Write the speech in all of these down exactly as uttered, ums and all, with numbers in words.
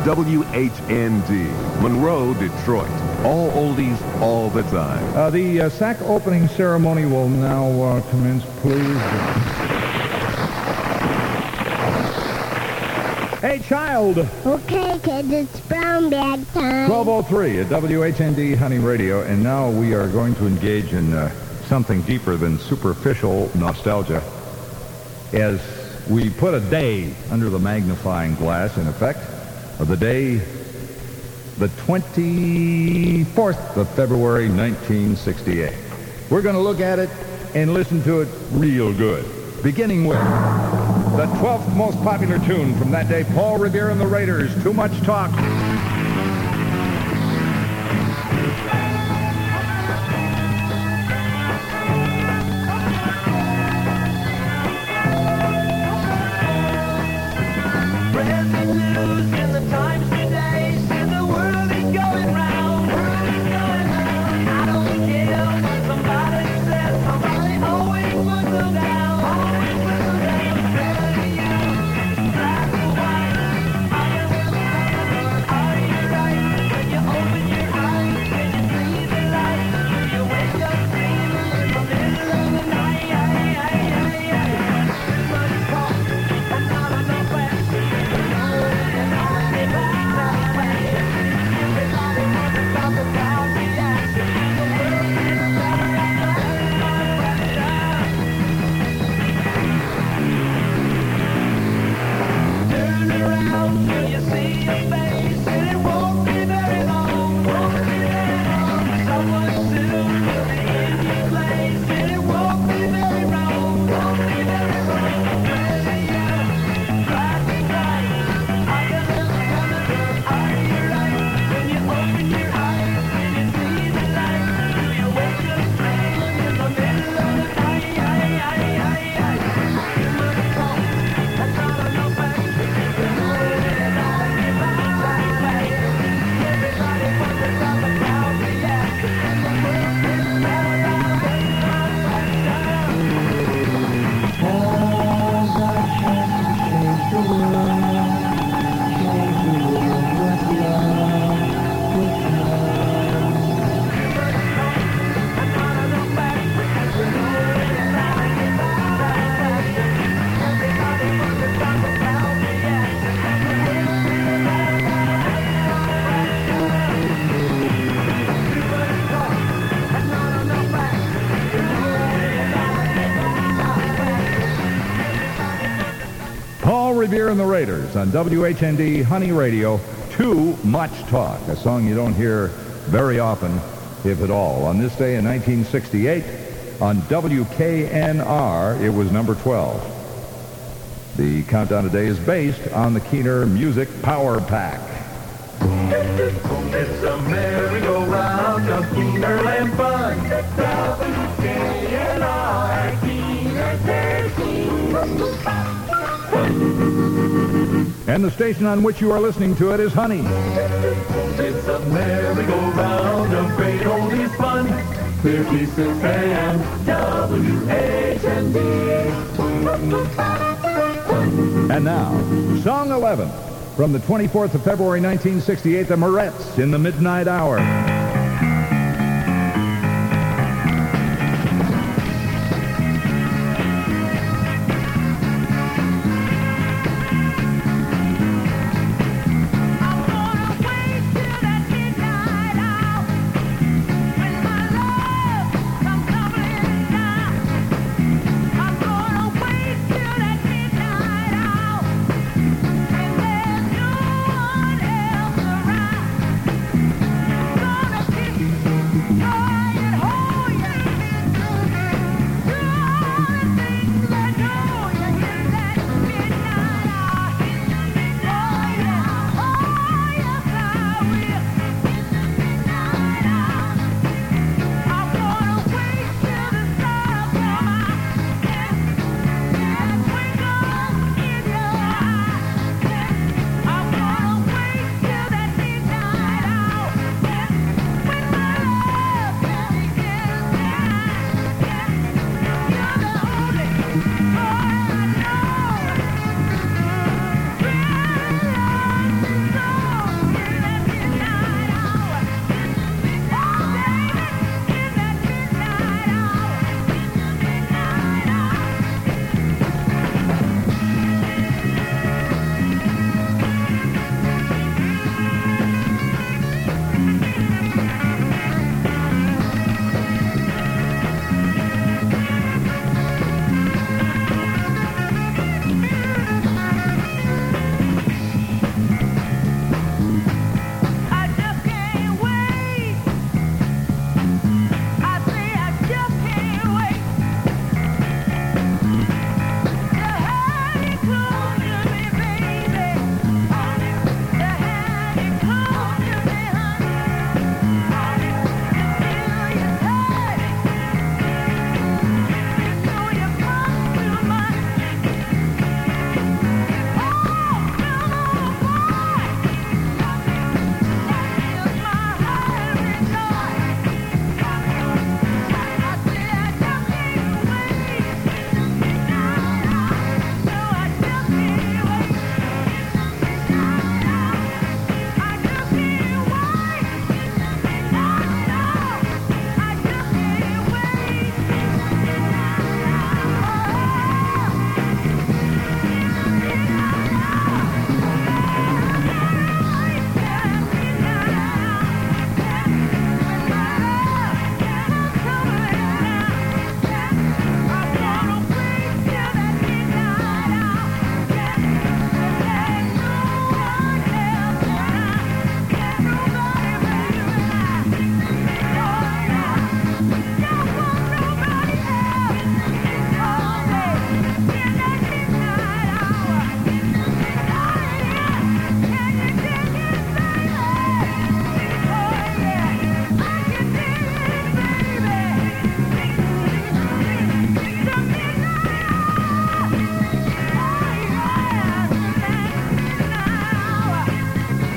W H N D, Monroe, Detroit. All oldies, all the time. Uh, the uh, sack opening ceremony will now uh, commence, please. Hey, child! Okay, kids, it's brown bag time. twelve oh three at W H N D Honey Radio, and now we are going to engage in uh, something deeper than superficial nostalgia as we put a day under the magnifying glass, in effect, of the day, the twenty-fourth of February, nineteen sixty-eight. We're going to look at it and listen to it real good, beginning with the twelfth most popular tune from that day, Paul Revere and the Raiders, Too Much Talk. Revere and the Raiders on W H N D Honey Radio, Too Much Talk, a song you don't hear very often, if at all. On this day in nineteen sixty-eight, on W K N R, it was number twelve. The countdown today is based on the Keener Music Power Pack. It's a merry-go-round of Keener and fun. W K N R, Keener thirteen. And the station on which you are listening to it is Honey. It's a merry-go-round of great oldies fun. fifty-six A M, W H N D. And now, Song eleven, from the twenty-fourth of February, nineteen sixty-eight, the Moretts in the Midnight Hour. Gonna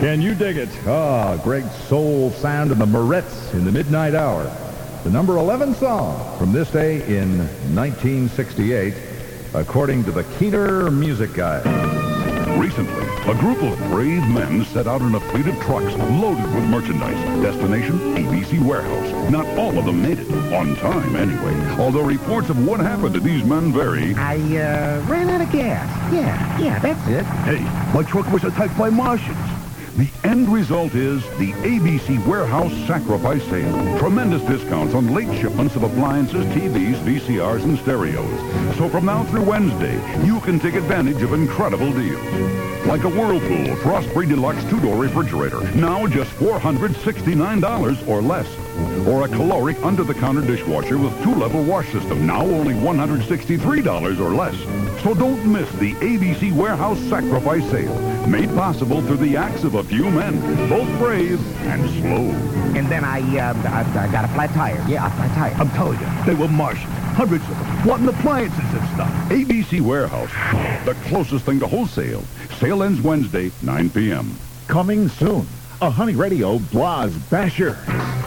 Can you dig it? Ah, great soul sound of the Moretz in the midnight hour. The number eleven song from this day in nineteen sixty-eight, according to the Keener Music Guide. Recently, a group of brave men set out in a fleet of trucks loaded with merchandise. Destination, A B C Warehouse. Not all of them made it. On time, anyway. Although reports of what happened to these men vary. I, uh, ran out of gas. Yeah, yeah, that's it. Hey, my truck was attacked by Martians. The end result is the A B C Warehouse Sacrifice Sale. Tremendous discounts on late shipments of appliances, T Vs, V C Rs, and stereos. So from now through Wednesday, you can take advantage of incredible deals. Like a Whirlpool Frost-Free Deluxe two-door refrigerator, now just four hundred sixty-nine dollars or less. Or a caloric under-the-counter dishwasher with two-level wash system, now only one hundred sixty-three dollars or less. So don't miss the A B C Warehouse Sacrifice Sale, made possible through the acts of a few men, both brave and slow. And then I, uh, I, I got a flat tire. Yeah, a flat tire. I'm telling you, they were Martians. Hundreds of them. Wanting appliances and stuff. A B C Warehouse, the closest thing to wholesale. Sale ends Wednesday, nine p.m. Coming soon, a Honey Radio Blas Basher.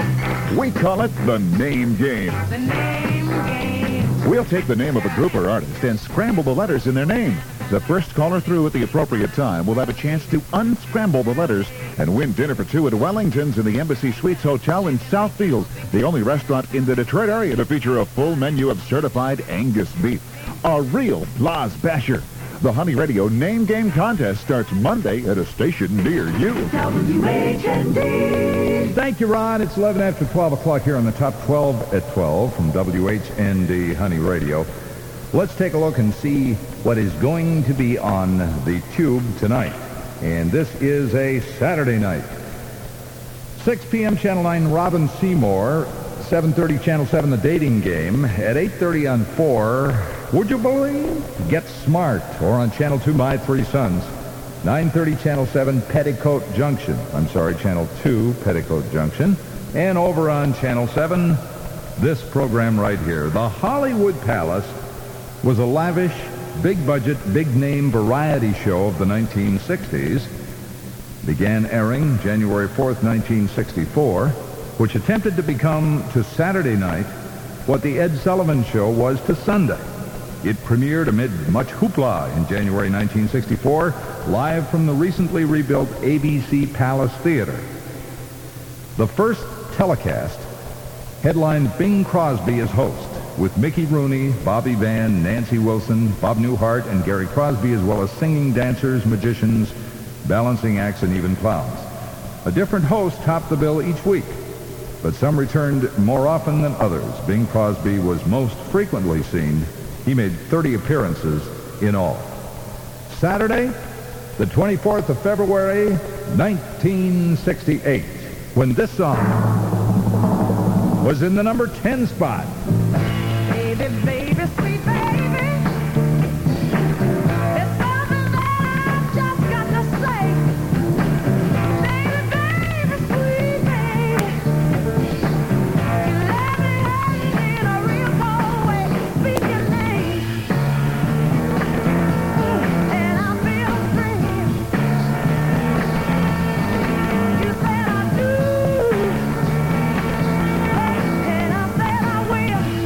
We call it the Name Game. The name game. We'll take the name of a group or artist and scramble the letters in their name. The first caller through at the appropriate time will have a chance to unscramble the letters and win dinner for two at Wellington's in the Embassy Suites Hotel in Southfield, the only restaurant in the Detroit area to feature a full menu of certified Angus beef. A real Blas Basher. The Honey Radio Name Game Contest starts Monday at a station near you. W H N D. Thank you, Ron. It's eleven after twelve o'clock here on the Top twelve at twelve from W H N D Honey Radio. Let's take a look and see what is going to be on the tube tonight. And this is a Saturday night. six p.m. Channel nine, Robin Seymour. seven thirty, Channel seven, The Dating Game. At eight thirty on four, would you believe? Get Smart. Or on Channel two, My Three Sons. nine thirty, Channel seven, Petticoat Junction. I'm sorry, Channel two, Petticoat Junction. And over on Channel seven, this program right here. The Hollywood Palace was a lavish, big-budget, big-name variety show of the nineteen sixties. Began airing January fourth, nineteen sixty-four, which attempted to become to Saturday night what the Ed Sullivan Show was to Sunday. It premiered amid much hoopla in January nineteen sixty-four, live from the recently rebuilt A B C Palace Theater. The first telecast headlined Bing Crosby as host, with Mickey Rooney, Bobby Van, Nancy Wilson, Bob Newhart, and Gary Crosby, as well as singing dancers, magicians, balancing acts, and even clowns. A different host topped the bill each week, but some returned more often than others. Bing Crosby was most frequently seen. He made thirty appearances in all. Saturday, the twenty-fourth of February, nineteen sixty-eight, when this song was in the number ten spot. Baby, baby, sweet baby. There's something that I've just got to say. Baby, baby, sweet baby. You let me have you in a real cold way. Speak your name. And I feel strange. You said I do. And I said I will.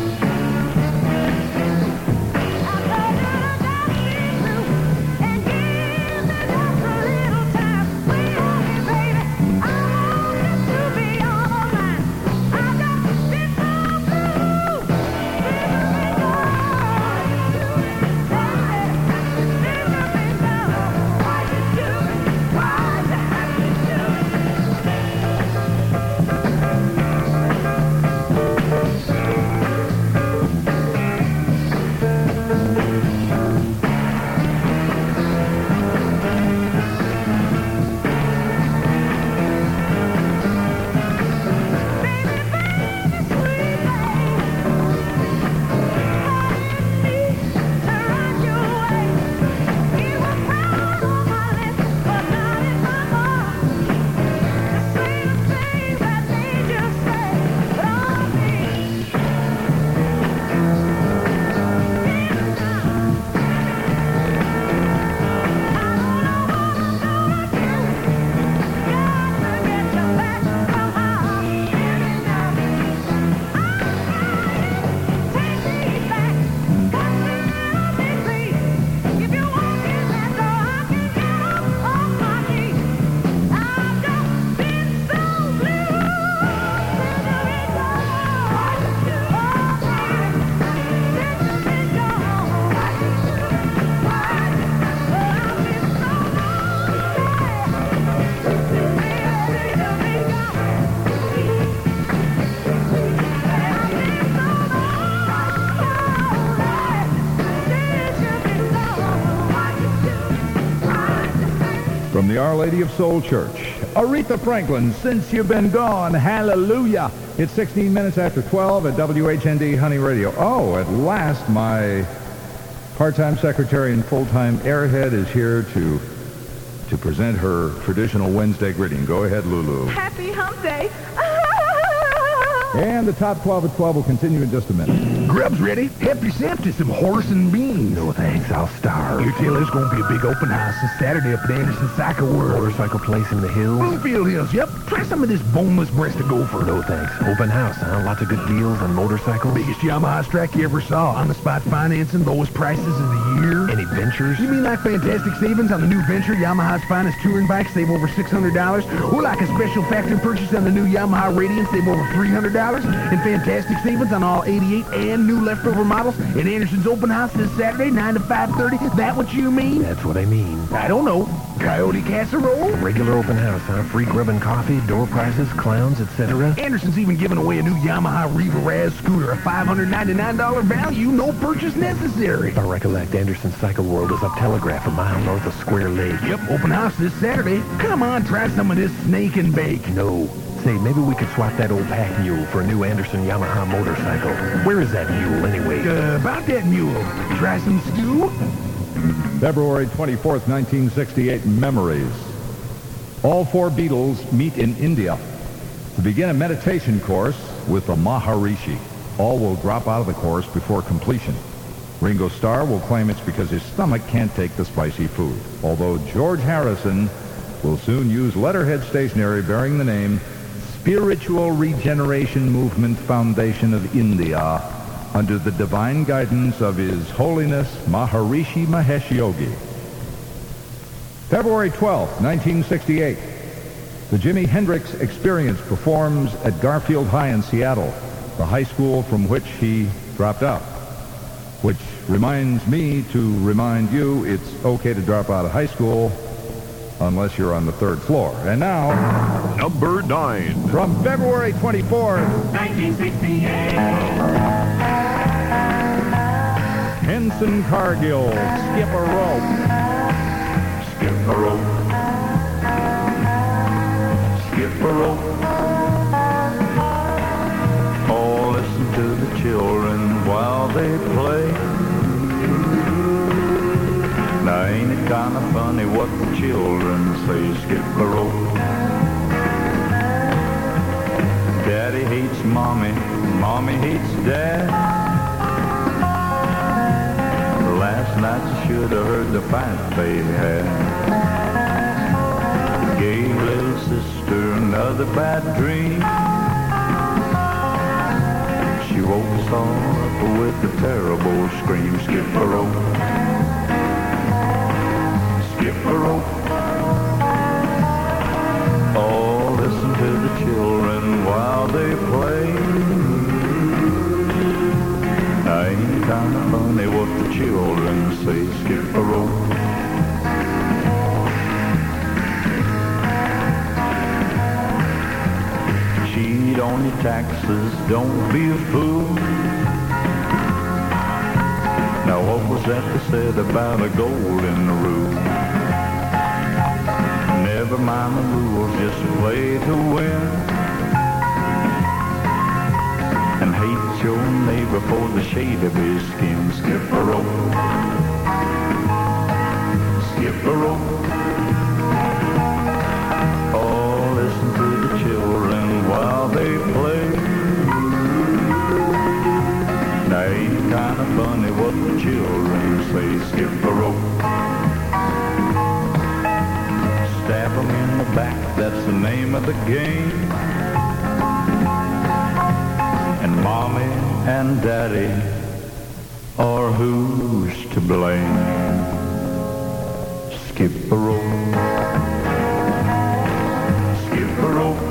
From the Our Lady of Soul Church, Aretha Franklin, Since You've Been Gone, Hallelujah. It's sixteen minutes after twelve at W H N D Honey Radio. Oh, at last, my part-time secretary and full-time airhead is here to to present her traditional Wednesday greeting. Go ahead, Lulu. Happy Hump Day. And the top twelve at twelve will continue in just a minute. Grub's ready. Help yourself to some horse and beans. No thanks, I'll starve. You tell there's going to be a big open house this Saturday up at Anderson Cycle World. Motorcycle place in the hills? Bloomfield Hills, yep. Try some of this boneless breast of gopher. No thanks. Open house, huh? Lots of good deals on motorcycles? Biggest Yamaha strike you ever saw. On-the-spot financing, lowest prices of the year. Any ventures? You mean like fantastic savings on the new venture, Yamaha's finest touring bike, save over six hundred dollars? Or like a special factory purchase on the new Yamaha Radiant, save over three hundred dollars? And fantastic savings on all eighty-eight and new leftover models in Anderson's open house this Saturday, nine to five thirty. That what you mean? That's what I mean. I don't know. Coyote casserole? Regular open house, huh? Free grub and coffee, door prizes, clowns, et cetera. Anderson's even giving away a new Yamaha Riva Raz scooter, a five hundred ninety-nine dollars value, no purchase necessary. If I recollect, Anderson's Cycle World is up Telegraph, a mile north of Square Lake. Yep, open house this Saturday. Come on, try some of this snake and bake. No. Say, maybe we could swap that old pack mule for a new Anderson Yamaha motorcycle. Where is that mule, anyway? Uh, about that mule. Try some stew? February twenty-fourth, nineteen sixty-eight, Memories. All four Beatles meet in India to begin a meditation course with the Maharishi. All will drop out of the course before completion. Ringo Starr will claim it's because his stomach can't take the spicy food, although George Harrison will soon use letterhead stationery bearing the name Spiritual Regeneration Movement Foundation of India under the divine guidance of His Holiness Maharishi Mahesh Yogi. February twelfth, nineteen sixty-eight, the Jimi Hendrix Experience performs at Garfield High in Seattle, the high school from which he dropped out, which reminds me to remind you it's okay to drop out of high school unless you're on the third floor. And now, Number nine. from February twenty-fourth, nineteen sixty-eight. Henson Cargill, Skip a Rope. Skip a rope. Skip a rope. Oh, listen to the children while they play. Now ain't it kind of funny what the children say? Skip a rope. Daddy hates mommy, mommy hates dad. Last night you should have heard the fight they had. Gave little sister another bad dream. She woke us all up with a terrible scream. Skip a rope. Skip a rope. Oh, listen to the children while they play. Ain't it kind of funny what the children say? Skip a rope. Cheat on your taxes, don't be a fool. Now what was that they said about a golden rule? Never mind the rules, just play to win. And hate your neighbor for the shade of his skin. Skip a rope. Skip a rope. Oh, listen to the children while they play. Now ain't it kind of funny what the children say? Skip a rope. Stab 'em in the back, that's the name of the game. And mommy and daddy are who's to blame? Skip a rope. Skip a rope.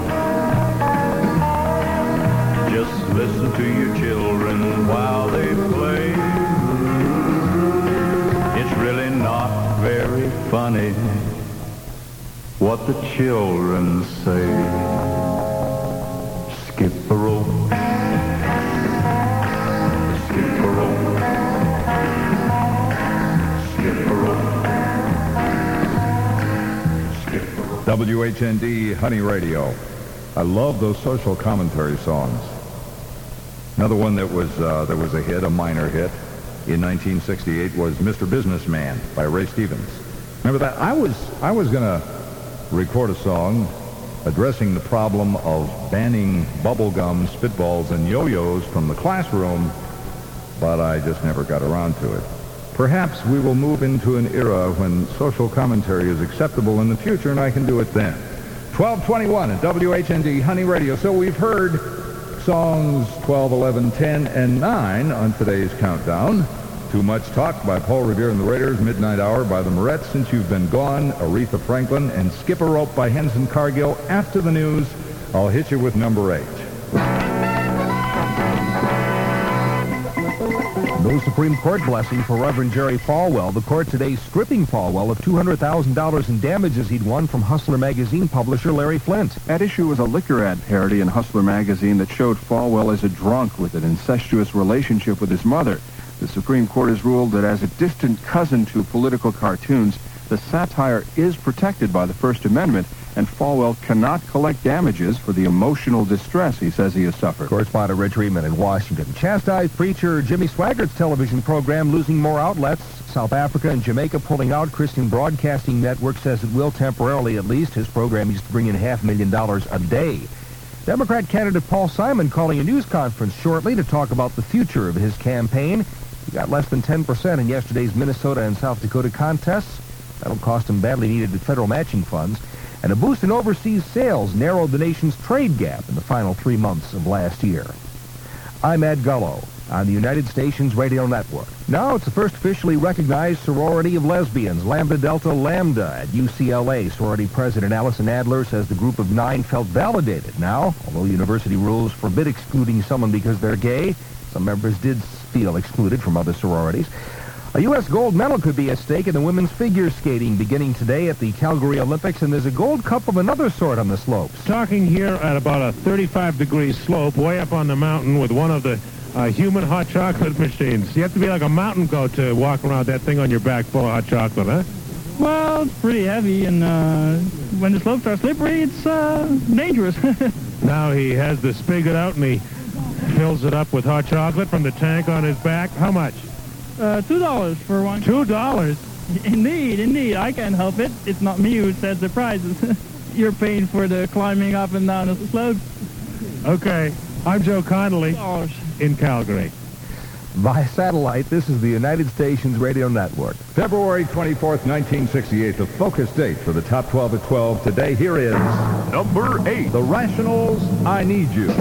Just listen to your children while they play. It's really not very funny what the children say. Skip a rope. Skip a rope. Skip a rope. W H N D Honey Radio. I love those social commentary songs. Another one that was uh, that was a hit, a minor hit, in nineteen sixty-eight was Mister Businessman by Ray Stevens. Remember that? I was I was going to record a song addressing the problem of banning bubble gum, spitballs, and yo-yos from the classroom, but I just never got around to it. Perhaps we will move into an era when social commentary is acceptable in the future, and I can do it then. twelve twenty-one at W H N D Honey Radio. So we've heard songs twelve, eleven, ten, and nine on today's countdown. Too Much Talk by Paul Revere and the Raiders, Midnight Hour by the Moretts, Since You've Been Gone, Aretha Franklin, and Skip a Rope by Henson Cargill. After the news, I'll hit you with number eight. No Supreme Court blessing for Reverend Jerry Falwell. The court today stripping Falwell of two hundred thousand dollars in damages he'd won from Hustler magazine publisher Larry Flint. At issue was a liquor ad parody in Hustler magazine that showed Falwell as a drunk with an incestuous relationship with his mother. The Supreme Court has ruled that as a distant cousin to political cartoons, the satire is protected by the First Amendment, and Falwell cannot collect damages for the emotional distress he says he has suffered. Correspondent Rich Reedman in Washington. Chastised preacher Jimmy Swaggart's television program losing more outlets. South Africa and Jamaica pulling out. Christian Broadcasting Network says it will temporarily at least. His program used to bring in half a million dollars a day. Democrat candidate Paul Simon calling a news conference shortly to talk about the future of his campaign. He got less than ten percent in yesterday's Minnesota and South Dakota contests. That'll cost him badly needed federal matching funds. And a boost in overseas sales narrowed the nation's trade gap in the final three months of last year. I'm Ed Gullo on the United Stations Radio Network. Now it's the first officially recognized sorority of lesbians, Lambda Delta Lambda at U C L A. Sorority President Allison Adler says the group of nine felt validated. Now, although university rules forbid excluding someone because they're gay, some members did feel excluded from other sororities. A U S gold medal could be at stake in the women's figure skating beginning today at the Calgary Olympics, and there's a gold cup of another sort on the slopes. Talking here at about a thirty-five degree slope way up on the mountain with one of the uh, human hot chocolate machines. You have to be like a mountain goat to walk around that thing on your back full of hot chocolate, huh? Well, it's pretty heavy, and uh, when the slopes are slippery, it's uh, dangerous. Now he has the spigot out and he fills it up with hot chocolate from the tank on his back. How much? Uh, two dollars for one. Two dollars? Indeed, indeed. I can't help it. It's not me who sets the prices. You're paying for the climbing up and down the slopes. Okay. I'm Joe Connolly Oh, in Calgary. By satellite, this is the United Stations Radio Network. February twenty-fourth, nineteen sixty-eight, the focus date for the top twelve at twelve. Today, here is Number eight. The Rationals, I Need You.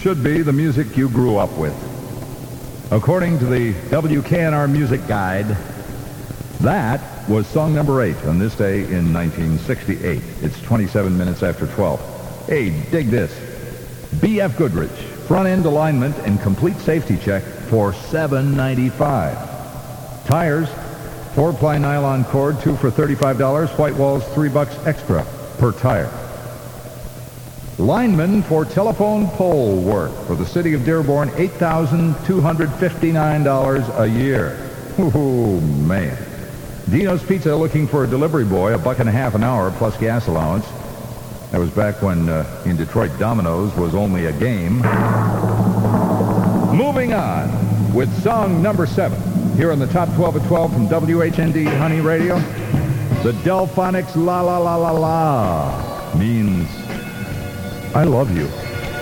should be the music you grew up with. According to the W K N R Music Guide, that was song number eight on this day in nineteen sixty-eight. It's twenty-seven minutes after twelve. Hey, dig this. B F Goodrich, front-end alignment and complete safety check for seven ninety-five. Tires, four-ply nylon cord, two for thirty-five dollars. White walls, three bucks extra per tire. Lineman for telephone pole work for the city of Dearborn, eight thousand two hundred fifty-nine dollars a year. Ooh, man. Dino's Pizza looking for a delivery boy, a buck and a half an hour plus gas allowance. That was back when uh, in Detroit Domino's was only a game. Moving on with song number seven. Here on the top twelve at twelve from W H N D Honey Radio. The Delphonics La La La La La means I love you.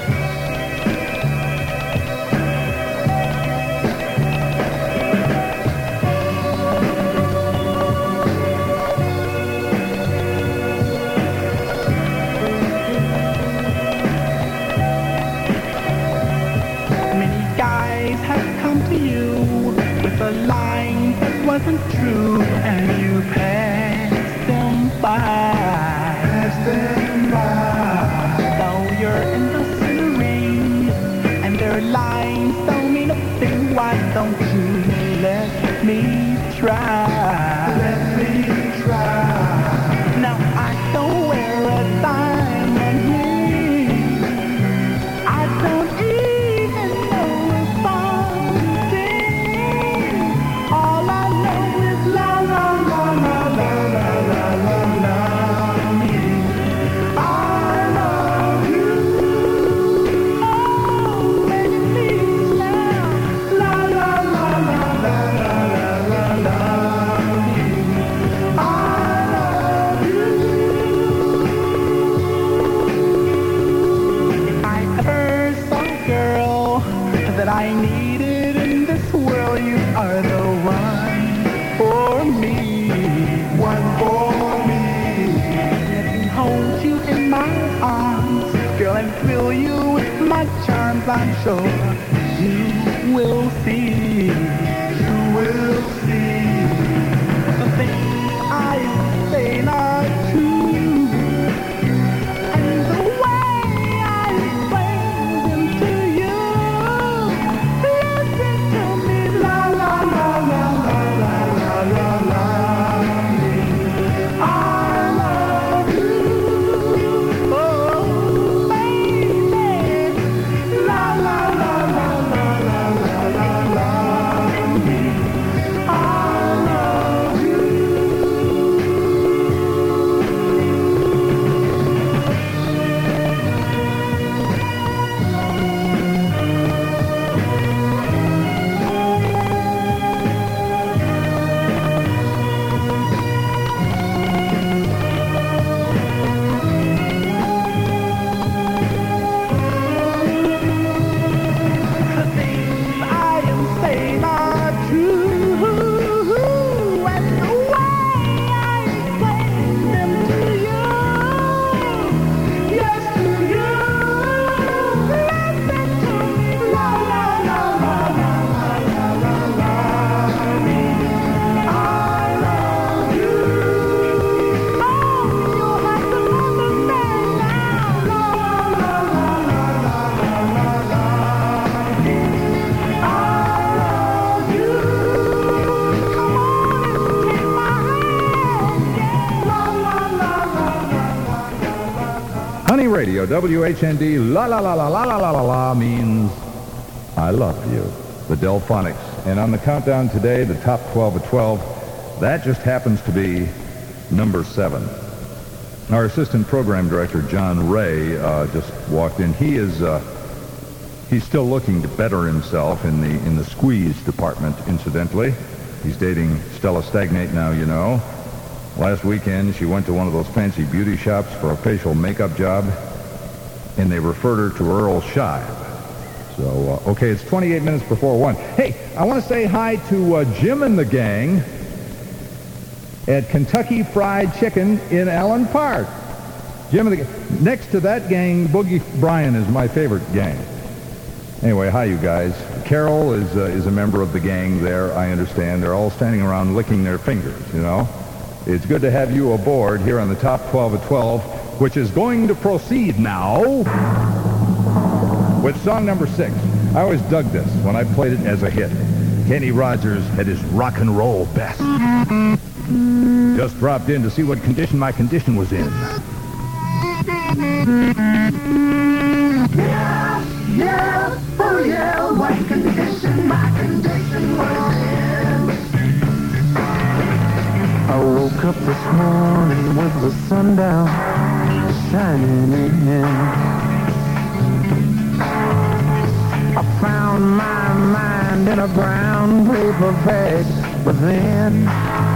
Many guys have come to you with a line that wasn't true, and you passed them by. Passed them by. You're in the scenery, and their lines don't mean a thing. Why don't you let me try? Let me try. Now I don't wear a diamond ring. I don't even know a song to sing. All I know is la la la la la la la la la. That I needed in this world, you are the one for me, one for me. Let me hold you in my arms, girl, and thrill you with my charms. I'm sure you will see, you will see the things I say are true, and the way I explain them to you. Honey Radio, W H N D, la la la la la la la la la means I love you. The Delphonics. And on the countdown today, the top twelve at twelve, that just happens to be number seven. Our assistant program director, John Ray, uh, just walked in. He is, uh, he's still looking to better himself in the, in the squeeze department, incidentally. He's dating Stella Stagnate now, you know. Last weekend, she went to one of those fancy beauty shops for a facial makeup job, and they referred her to Earl Scheib. So, uh, okay, it's twenty-eight minutes before one. Hey, I want to say hi to uh, Jim and the gang at Kentucky Fried Chicken in Allen Park. Jim and the gang. Next to that gang, Boogie Bryan is my favorite gang. Anyway, hi, you guys. Carol is uh, is a member of the gang there, I understand. They're all standing around licking their fingers, you know. It's good to have you aboard here on the Top twelve at twelve, which is going to proceed now with song number six. I always dug this when I played it as a hit. Kenny Rogers at his rock and roll best. Just dropped in to see what condition my condition was in. Yeah, yeah, oh yeah, what condition my condition was in. I woke up this morning with the sun down, shining in. I found my mind in a brown paper bag, but then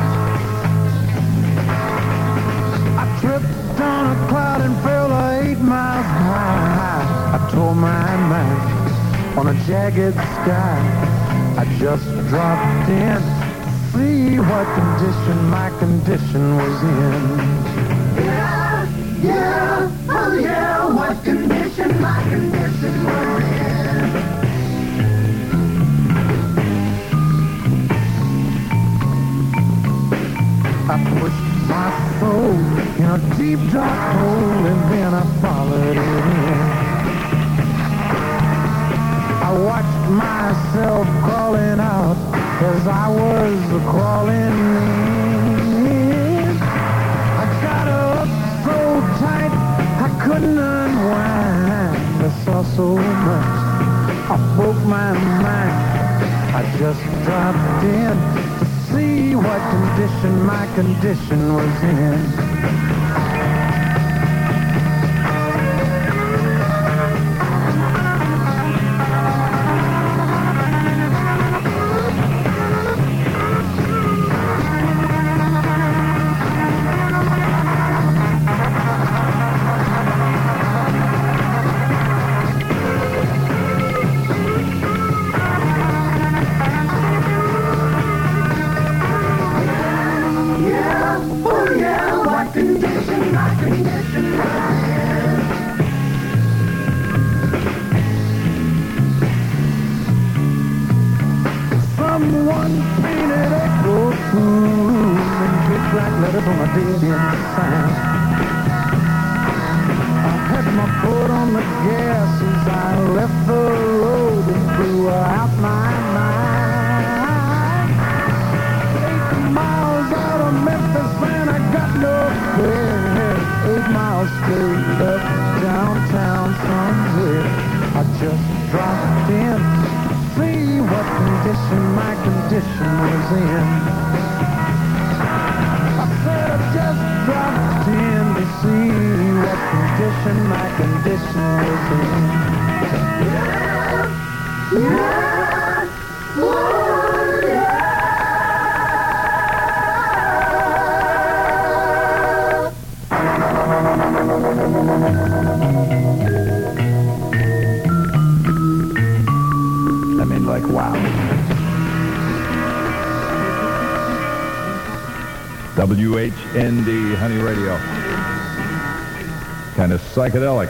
I tripped on a cloud and fell eight miles high. I tore my mind on a jagged sky. I just dropped in to see what condition my condition was in. Yeah, yeah, oh yeah, what condition my condition was in. I pushed my soul in a deep dark hole and then I followed it in. I watched myself crawling out as I was crawling in. I got up so tight I couldn't unwind. I saw so much, I broke my mind. I just dropped in to see what condition my condition was in. Someone painted April Fool in big black letters on a dead-end sign. I had my foot on the gas as I left the road and blew out my mind. Eight miles out of Memphis and I got nowhere. Eight miles straight up downtown somewhere. I just dropped in. See what condition my condition was in. I said I just dropped in to see what condition my condition was in. Yeah, yeah, oh yeah. I mean, like, wow. W H N D Honey Radio. Kind of psychedelic.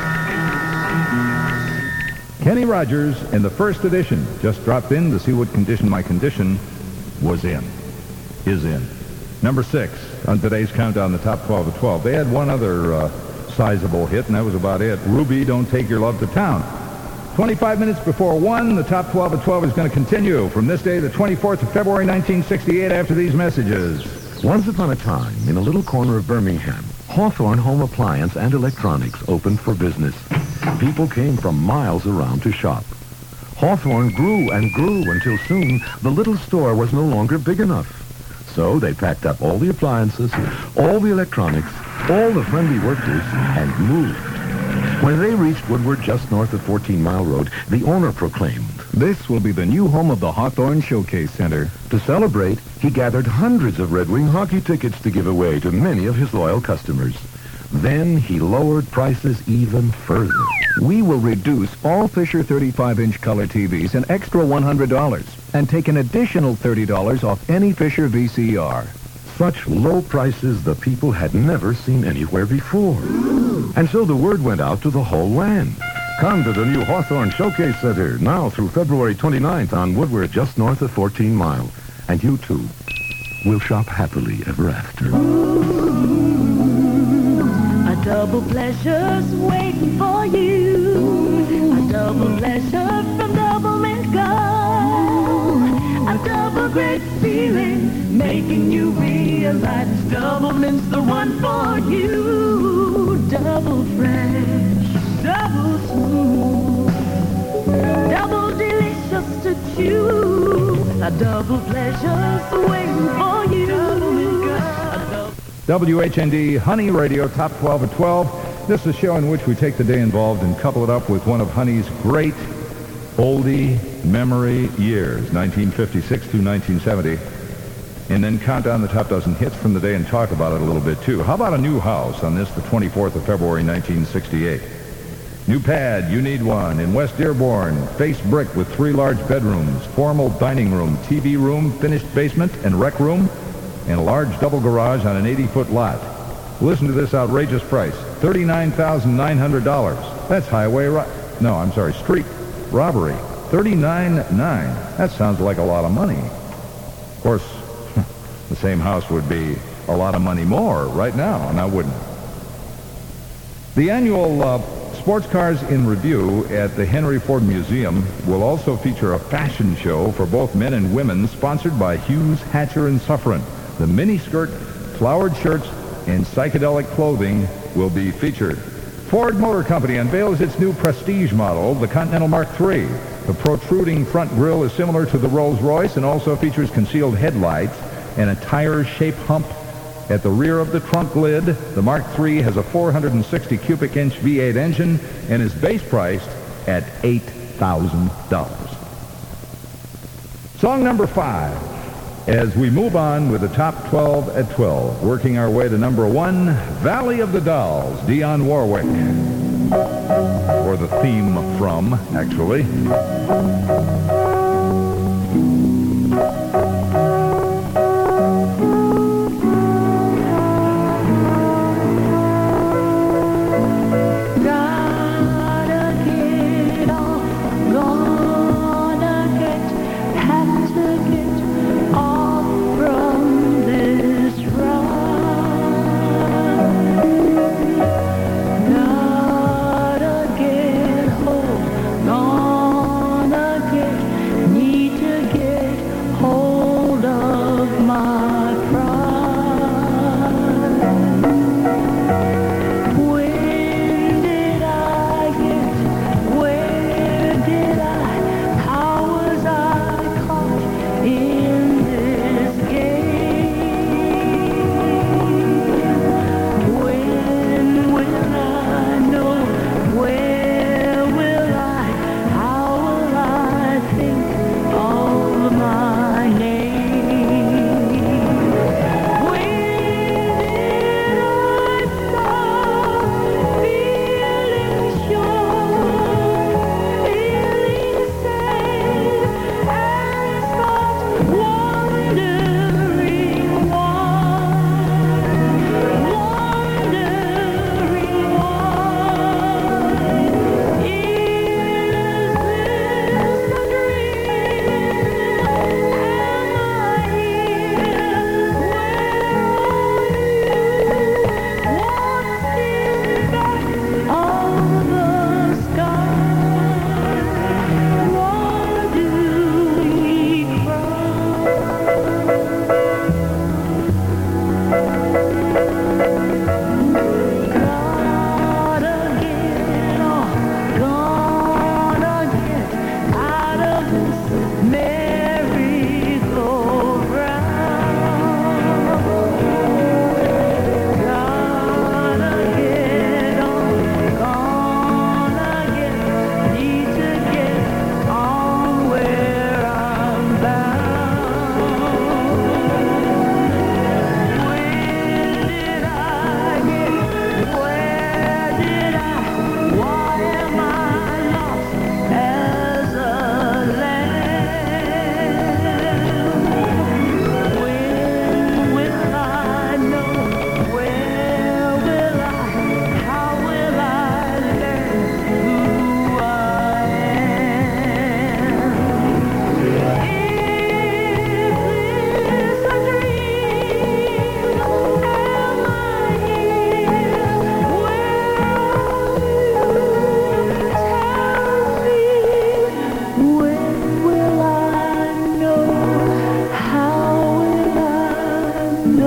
Kenny Rogers in the first edition just dropped in to see what condition my condition was in. Is in. Number six on today's countdown, the Top twelve at twelve. They had one other uh, sizable hit, and that was about it. Ruby, Don't Take Your Love to Town. twenty-five minutes before one, the Top twelve at twelve is going to continue from this day, the twenty-fourth of February, nineteen sixty-eight, after these messages. Once upon a time, in a little corner of Birmingham, Hawthorne Home Appliance and Electronics opened for business. People came from miles around to shop. Hawthorne grew and grew until soon the little store was no longer big enough. So they packed up all the appliances, all the electronics, all the friendly workers, and moved. When they reached Woodward just north of fourteen mile Road, the owner proclaimed, "This will be the new home of the Hawthorne Showcase Center." To celebrate, he gathered hundreds of Red Wing hockey tickets to give away to many of his loyal customers. Then he lowered prices even further. "We will reduce all Fisher thirty-five inch color T Vs an extra one hundred dollars and take an additional thirty dollars off any Fisher V C R. Such low prices the people had never seen anywhere before. And so the word went out to the whole land. Come to the new Hawthorne Showcase Center now through February twenty-ninth on Woodward, just north of fourteen mile. And you, too, will shop happily ever after. A double pleasure's waiting for you. A double pleasure from Double Mint Gold. A double great feeling making you realize Double Mint's the one for you. Double fresh, double smooth, double delicious to chew. A double pleasure's waiting for you. A double W H N D Honey Radio Top twelve at twelve. This is a show in which we take the day involved and couple it up with one of Honey's great oldie memory years, nineteen fifty-six through nineteen seventy, and then count down the top dozen hits from the day and talk about it a little bit, too. How about a new house on this, the twenty-fourth of February, nineteen sixty-eight? New pad, you need one, in West Dearborn, face brick with three large bedrooms, formal dining room, T V room, finished basement, and rec room, and a large double garage on an eighty-foot lot. Listen to this outrageous price, thirty-nine thousand nine hundred dollars. That's highway ro- No, I'm sorry, street robbery. thirty-nine thousand nine hundred dollars. That sounds like a lot of money. Of course, the same house would be a lot of money more right now, now wouldn't it? The annual uh, Sports Cars in Review at the Henry Ford Museum will also feature a fashion show for both men and women sponsored by Hughes, Hatcher, and Suffren. The miniskirt, flowered shirts, and psychedelic clothing will be featured. Ford Motor Company unveils its new prestige model, the Continental Mark three. The protruding front grille is similar to the Rolls-Royce and also features concealed headlights and a tire-shaped hump at the rear of the trunk lid. The Mark three has a four hundred sixty cubic inch V eight engine and is base priced at eight thousand dollars. Song number five, as we move on with the top twelve at twelve, working our way to number one, Valley of the Dolls, Dionne Warwick. Or the theme from, actually. Gotta get home, gonna get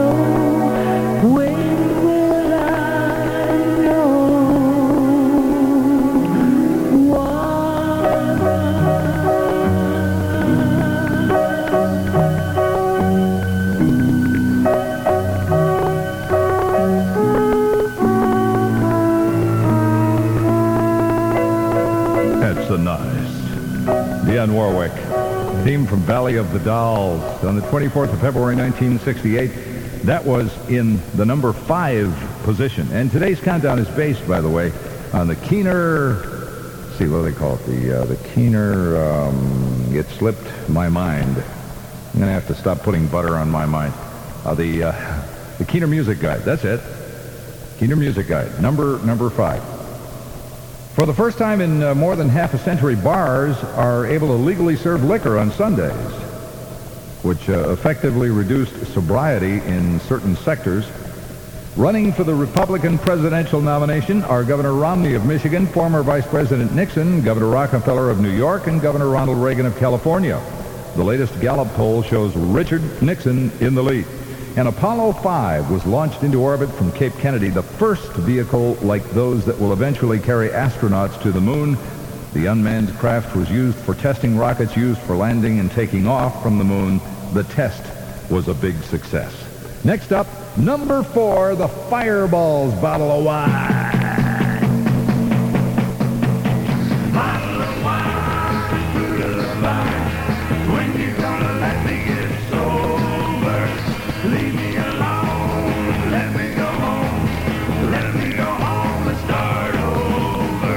When will I know That's so nice. Dionne Warwick. Theme from Valley of the Dolls on the twenty-fourth of February, nineteen sixty-eight. That was in the number five position. And today's countdown is based, by the way, on the Keener, let's see, what do they call it? The, uh, the Keener, um, it slipped my mind. I'm going to have to stop putting butter on my mind. Uh, the, uh, the Keener Music Guide, that's it. Keener Music Guide, number, number five. For the first time in uh, more than half a century, bars are able to legally serve liquor on Sundays, which uh, effectively reduced sobriety in certain sectors. Running for the Republican presidential nomination are Governor Romney of Michigan, former Vice President Nixon, Governor Rockefeller of New York, and Governor Ronald Reagan of California. The latest Gallup poll shows Richard Nixon in the lead. And Apollo five was launched into orbit from Cape Kennedy, the first vehicle like those that will eventually carry astronauts to the moon. The unmanned craft was used for testing rockets used for landing and taking off from the moon. The test was a big success. Next up, number four, the Fireballs bottle of wine. Bottle of wine, fruit of the vine. When you gonna let me get sober? Leave me alone, let me go home. Let me go home and start over.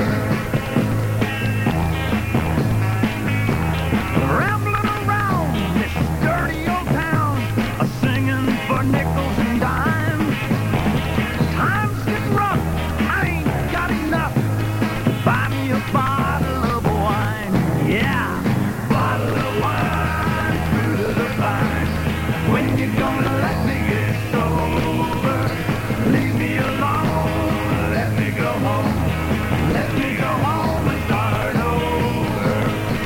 Rambling around this dirty old town, a singing for nickels and dimes. Times get rough, I ain't got enough. Buy me a bottle of wine, yeah. Bottle of wine, fruit of the vine. When you gonna let me get sober? Leave me alone, let me go home. Let me go home and start over.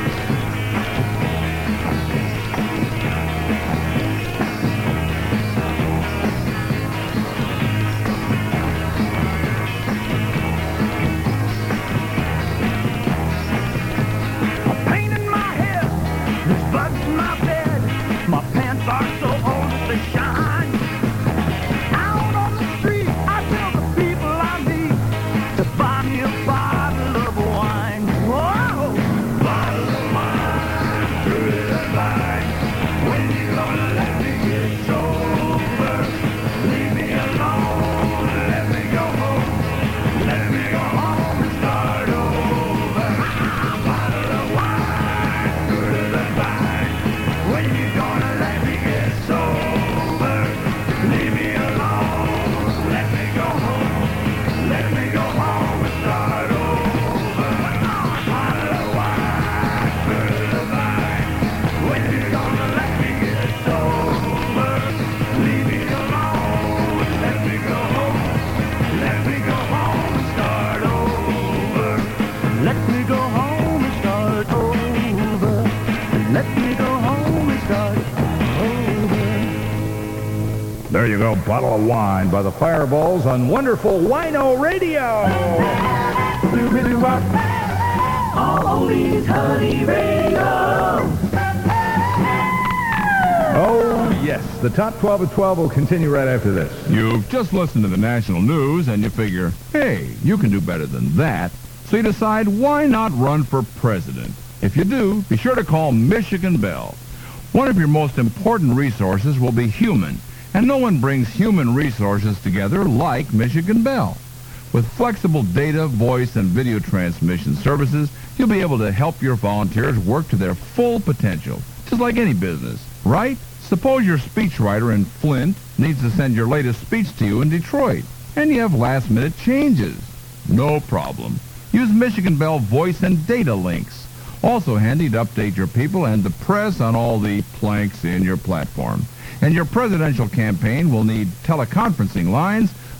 A pain in my head, there's bugs in my bed. My pants are so old that they shine. Out on the street, I tell the people I meet to buy me a bottle of wine. Whoa! Bottle of wine, fruit of the vine. When you gonna let me get sober? Leave me alone, let me go home. Let me go home and start over. Bottle of wine, fruit of the vine. When you gonna let me get sober? Leave me alone, let me go home. Let me go home and start over. Bottle of wine, fruit of the vine. When you gonna let me get sober? Leave me alone, let me go home. Let me go home and start over. Let me go home and start over. Let me go home and start over. There you go, Bottle of Wine by the Fireballs on wonderful Wino Radio. All oldies, honey radio. Oh, yes, the top twelve at twelve will continue right after this. You've just listened to the national news and you figure, hey, you can do better than that. So you decide, why not run for president? If you do, be sure to call Michigan Bell. One of your most important resources will be human, and no one brings human resources together like Michigan Bell. With flexible data, voice, and video transmission services, you'll be able to help your volunteers work to their full potential, just like any business, right? Suppose your speechwriter in Flint needs to send your latest speech to you in Detroit, and you have last-minute changes. No problem. Use Michigan Bell voice and data links. Also handy to update your people and the press on all the planks in your platform. And your presidential campaign will need teleconferencing lines,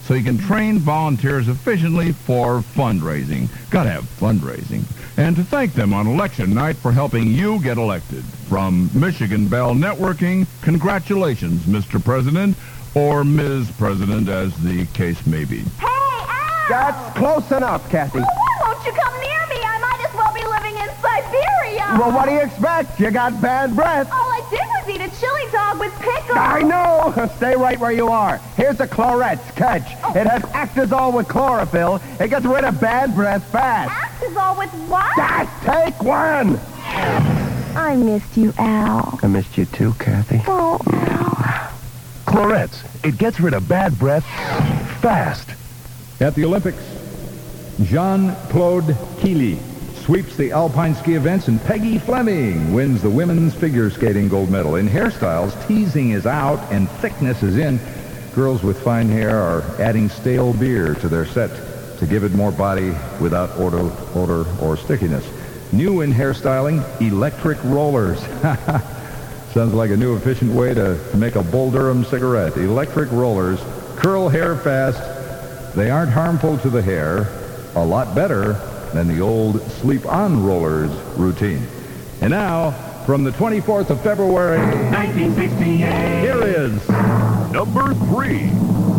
so you can train volunteers efficiently for fundraising. Gotta have fundraising. And to thank them on election night for helping you get elected. From Michigan Bell Networking, congratulations, Mister President, or Miz President, as the case may be. Hey, Al! That's close enough, Kathy. Well, why won't you come near me? I might as well be living in Siberia. Well, what do you expect? You got bad breath. All I did was eat a chili dog with pickles. I know. Stay right where you are. Here's a Clorette's catch. Oh. It has Actazole with chlorophyll. It gets rid of bad breath fast. Actazole with what? Just take one. I missed you, Al. I missed you too, Kathy. Oh, Al. Clorette's. It gets rid of bad breath fast. At the Olympics, Jean-Claude Killy sweeps the alpine ski events, and Peggy Fleming wins the women's figure skating gold medal. In hairstyles, teasing is out and thickness is in. Girls with fine hair are adding stale beer to their set to give it more body without odor, odor or stickiness. New in hairstyling, electric rollers. Sounds like a new efficient way to make a Bull Durham cigarette. Electric rollers curl hair fast. They aren't harmful to the hair. A lot better than the old sleep-on rollers routine. And now, from the twenty-fourth of February, nineteen sixty-eight, here is number three.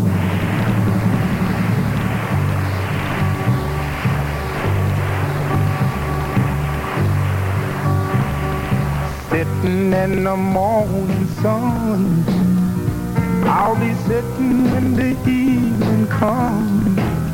Sitting in the morning sun, I'll be sitting when the evening comes,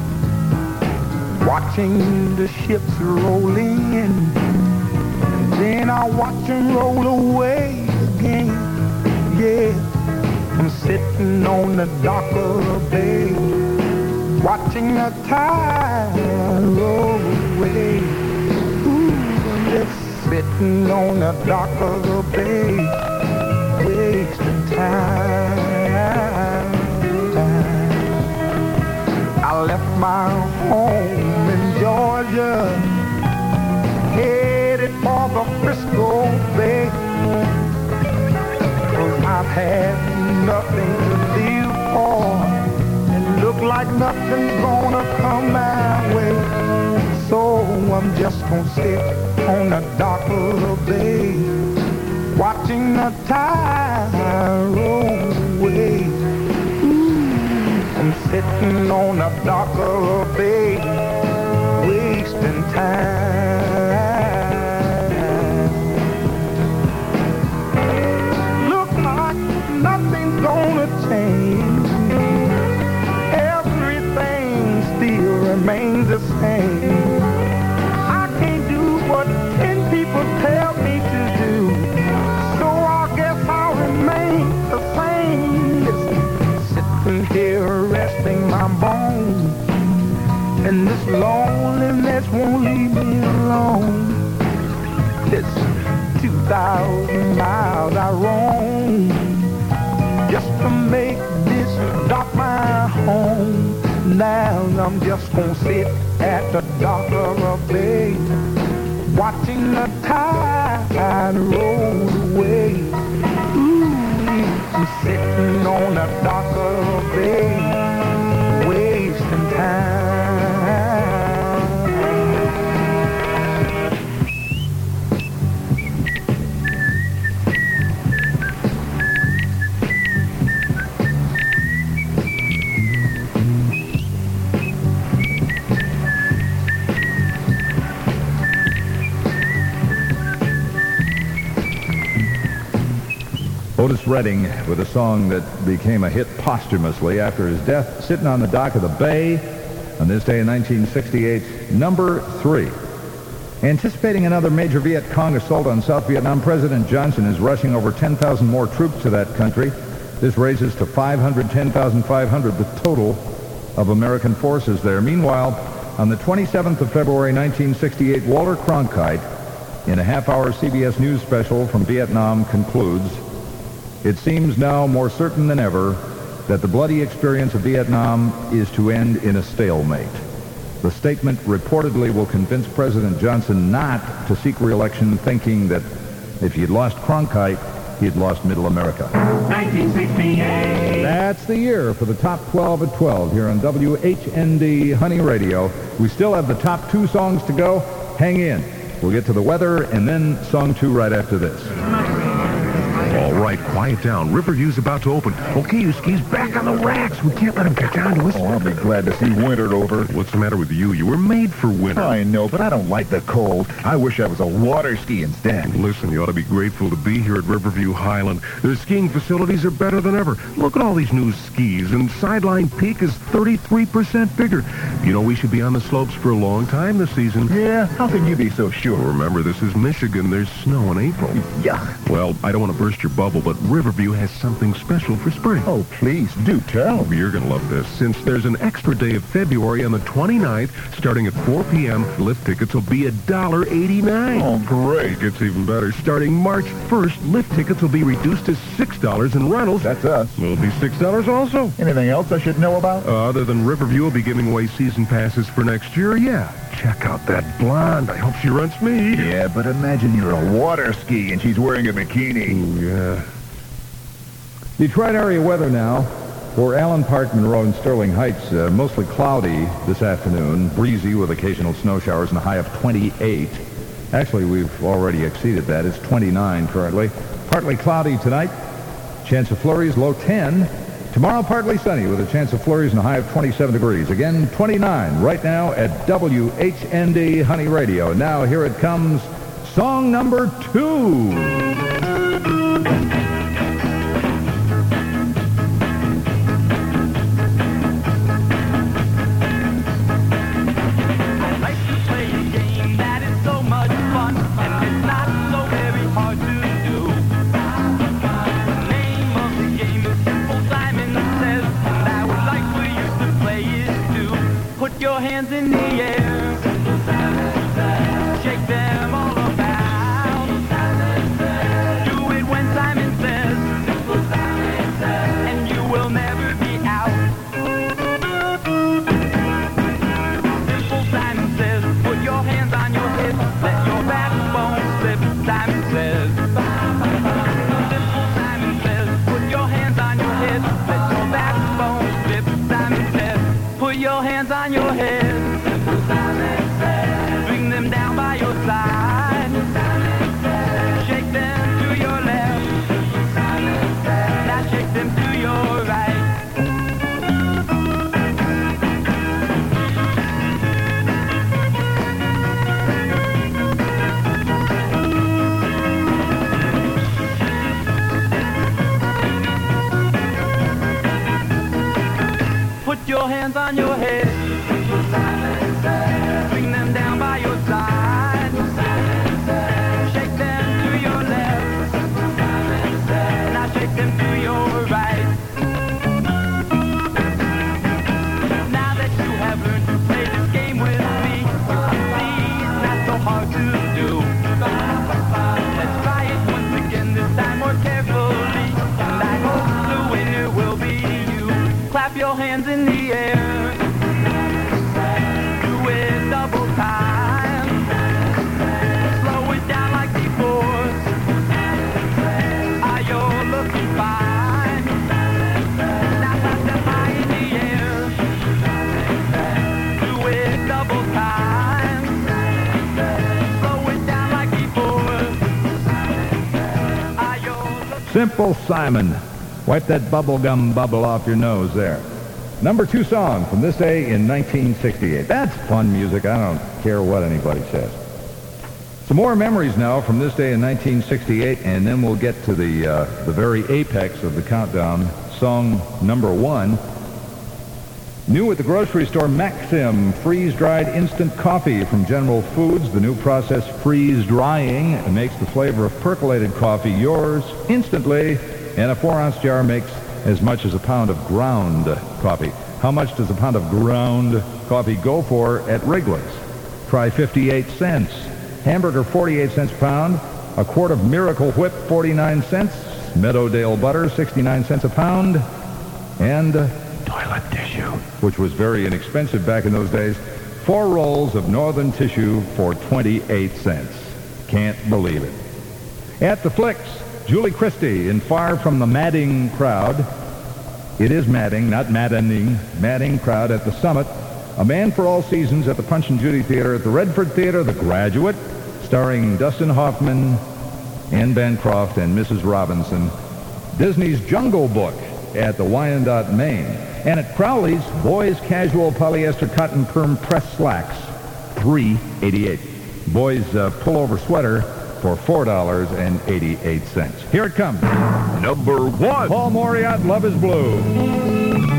watching the ships roll in, and then I'll watch them roll away again. Yeah, I'm sitting on the dock of the bay, watching the tide roll away. Ooh, I'm just sitting on the dock of the bay, wasting time, time. I left my home in Georgia, headed for the Frisco Bay, 'cause I've had nothing to live for, and look like nothing's gonna come my way. So I'm just gonna sit on the dock of the bay, watching the tide roll away. Ooh, I'm sitting on the dock of the bay, wasting time. Look like nothing's gonna change. Everything still remains the same. I can't do what ten people tell me to do, so I guess I'll remain the same. Listen, sitting here resting my bones, and this loneliness won't leave me alone. Listen, two thousand miles I roam just to make this dock my home. Now I'm just gonna sit at the dock of a bay, watching the tide roll away. Ooh, I'm sitting on the dock of a bay, wasting time. Otis Redding with a song that became a hit posthumously after his death, sitting on the dock of the bay on this day in nineteen sixty-eight, number three. Anticipating another major Viet Cong assault on South Vietnam, President Johnson is rushing over ten thousand more troops to that country. This raises to five hundred ten thousand five hundred the total of American forces there. Meanwhile, on the twenty-seventh of February nineteen sixty-eight, Walter Cronkite, in a half-hour C B S News special from Vietnam, concludes, "It seems now more certain than ever that the bloody experience of Vietnam is to end in a stalemate. The statement reportedly will convince President Johnson not to seek re-election, thinking that if he'd lost Cronkite, he'd lost Middle America. nineteen sixty-eight. That's the year for the top twelve at twelve here on W H N D Honey Radio. We still have the top two songs to go. Hang in. We'll get to the weather and then song two right after this. All right, quiet down. Riverview's about to open. Okay, you skis, back on the racks. We can't let them catch on to us. Oh, I'll be glad to see winter over. What's the matter with you? You were made for winter. I know, but I don't like the cold. I wish I was a water ski instead. Listen, you ought to be grateful to be here at Riverview Highland. The skiing facilities are better than ever. Look at all these new skis, and Sideline Peak is thirty-three percent bigger. You know, we should be on the slopes for a long time this season. Yeah? How can you be so sure? Remember, this is Michigan. There's snow in April. Yuck. Well, I don't want to burst your bubble, but Riverview has something special for spring. Oh, please, do tell. Oh, you're going to love this. Since there's an extra day of February on the twenty-ninth, starting at four p.m., lift tickets will be one dollar eighty-nine. Oh, great. It gets even better. Starting March first, lift tickets will be reduced to six dollars, and rentals... That's us. ...will be six dollars also. Anything else I should know about? Uh, other than Riverview will be giving away season passes for next year, yeah. Check out that blonde. I hope she rents me. Yeah, but imagine you're a water ski and she's wearing a bikini. Ooh, yeah. Detroit area weather now for Allen Park, Monroe, and Sterling Heights. Uh, mostly cloudy this afternoon, breezy with occasional snow showers and a high of twenty-eight. Actually, we've already exceeded that. It's twenty-nine currently. Partly cloudy tonight. Chance of flurries, low ten. Tomorrow, partly sunny with a chance of flurries and a high of twenty-seven degrees. Again, twenty-nine right now at W H N D Honey Radio. Now, here it comes, song number two. Your hands in the air, shake them all about. Do it when Simon says, and you will never be out. Simple Simon says, put your hands on your hips, let your backbone slip. Simon says, Simple Simon says, put your hands on your hips, let your backbone slip. Simon says, put your hands on your head. Bring them down by your side. Shake them to your left. Now shake them to your right. Put your hands on your head. Bring them down by your side. Shake them to your left. Now shake them to your right. Now that you have learned to play this game with me, you can see it's not so hard to do. Let's try it once again, this time more carefully. And I hope the winner will be you. Clap your hands in the air. Do it double time. Slow it down like before. Are you looking fine? Now clap them high in the air. Do it double time. Slow it down like before. Are you looking Simple Simon. Wipe that bubblegum bubble off your nose there. Number two song from this day in nineteen sixty-eight. That's fun music. I don't care what anybody says. Some more memories now from this day in nineteen sixty-eight, and then we'll get to the uh, the very apex of the countdown. Song number one. New at the grocery store, Maxim freeze-dried instant coffee from General Foods. The new process, freeze-drying, makes the flavor of percolated coffee yours instantly, and a four-ounce jar makes as much as a pound of ground coffee. How much does a pound of ground coffee go for at Wrigley's? Try fifty-eight cents. Hamburger, forty-eight cents a pound. A quart of Miracle Whip, forty-nine cents. Meadowdale butter, sixty-nine cents a pound. And toilet tissue, which was very inexpensive back in those days. Four rolls of Northern Tissue for twenty-eight cents. Can't believe it. At the Flicks, Julie Christie in Far From the Madding Crowd. It is Madding, not maddening. Madding Crowd at the Summit. A Man for All Seasons at the Punch and Judy Theater. At the Redford Theater, The Graduate, starring Dustin Hoffman, Anne Bancroft, and Missus Robinson. Disney's Jungle Book at the Wyandotte, Maine. And at Crowley's, Boys Casual Polyester Cotton Perm Press Slacks, three eighty-eight. Boys uh, Pullover Sweater for four dollars and eighty-eight cents. Here it comes. Number one. Paul Moriarty, Love is Blue.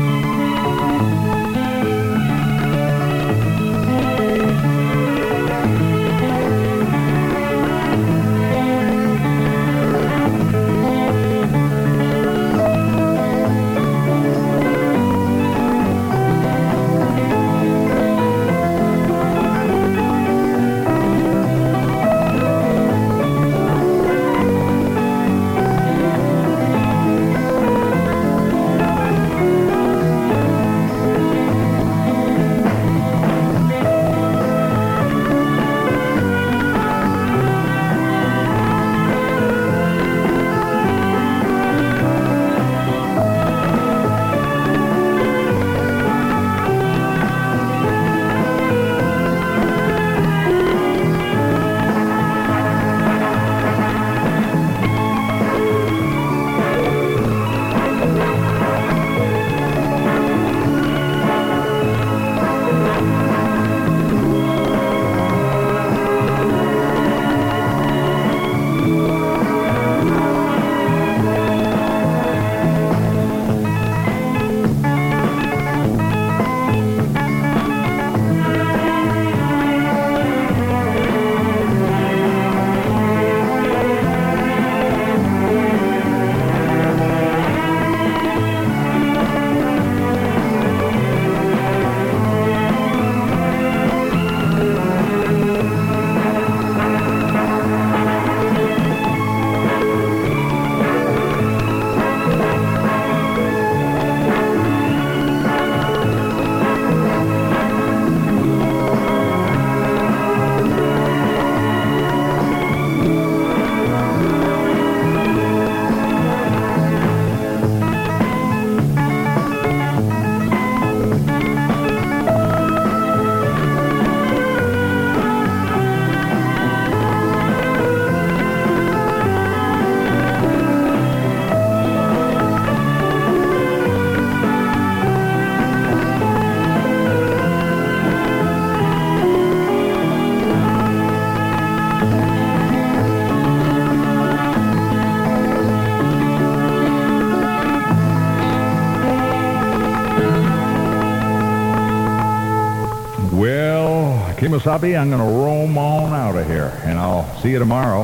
Kemosabe, I'm going to roam on out of here, and I'll see you tomorrow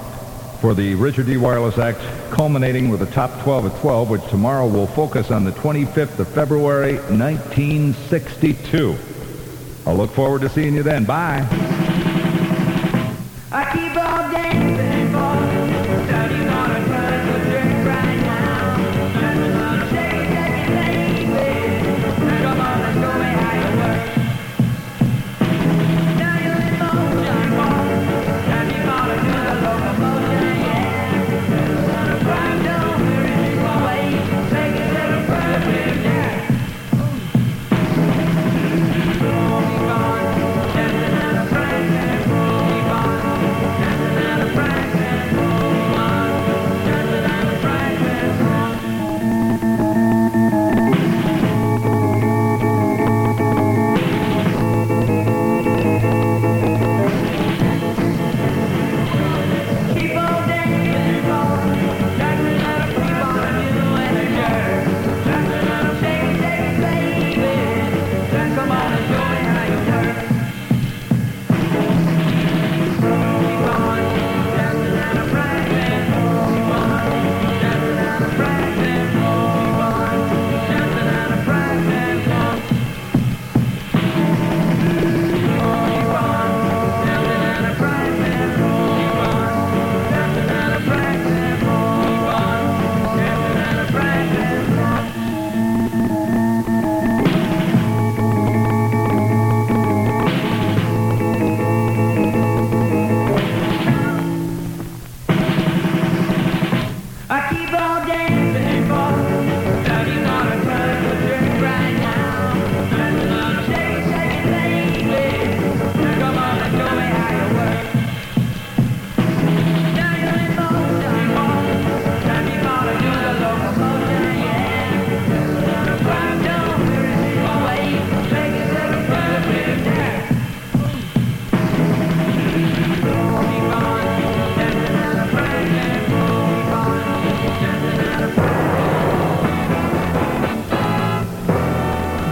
for the Richard D. Wireless Act, culminating with the Top twelve at twelve, which tomorrow will focus on the twenty-fifth of February, nineteen sixty-two. I'll look forward to seeing you then. Bye. I keep on dancing for starting on a run with drink right now. Just wanna shake, shake it, baby. Come on, let's go way how you work. Now you're in motion, boy. Time you wanna do the locomotion, yeah. Just wanna grind down where it is away. Take it to the perfect, yeah. Ooh. Be gone, dancing on a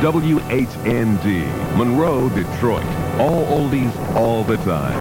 W H N D, Monroe, Detroit. All oldies, all the time.